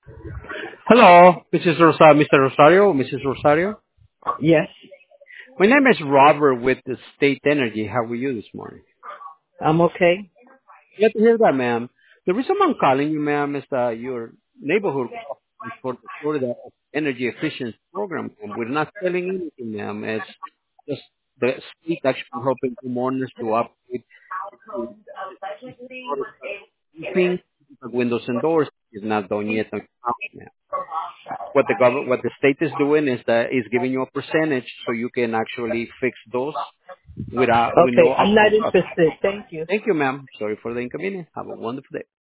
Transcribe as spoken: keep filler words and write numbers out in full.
Hello, Missus Rosario, Mister Rosario, Missus Rosario. Yes, My name is Robert with the State Energy. How are you this morning? I'm okay. Glad to hear that, ma'am. The reason I'm calling you, ma'am, is that your neighborhood qualifies for the Florida Energy Efficiency Program. And we're not selling anything, ma'am. It's just the state actually helping homeowners to upgrade to roofing, windows and doors. Is not done yet on your house, ma'am. What the government, what the state is doing is that is giving you a percentage so you can actually fix those without with Okay, no I'm not upfront cost. interested. Thank you. Thank you, ma'am. Sorry for the inconvenience. Have a wonderful day.